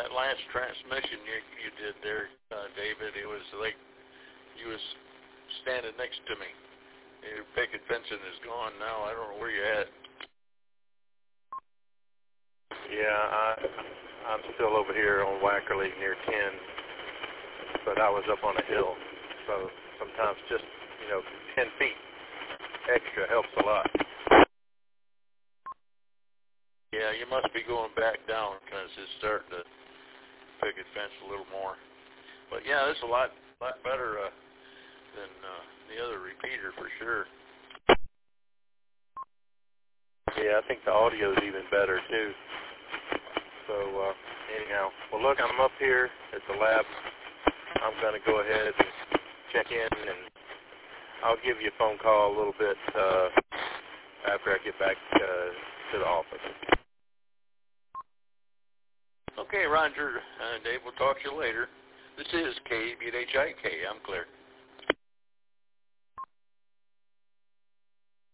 that last transmission you did there, David, it was like you was standing next to me. Your picket fencing is gone now. I don't know where you're at. Yeah, I'm still over here on Wackerly near 10, but I was up on a hill, so sometimes just, 10 feet extra helps a lot. Yeah, you must be going back down because it's starting to picket fence a little more. But yeah, this is a lot better than the other repeater for sure. Yeah, I think the audio is even better too. So anyhow, well look, I'm up here at the lab. I'm going to go ahead and check in, and I'll give you a phone call a little bit after I get back to the office. Okay, Roger. Dave, we'll talk to you later. This is KBHIK. I'm clear.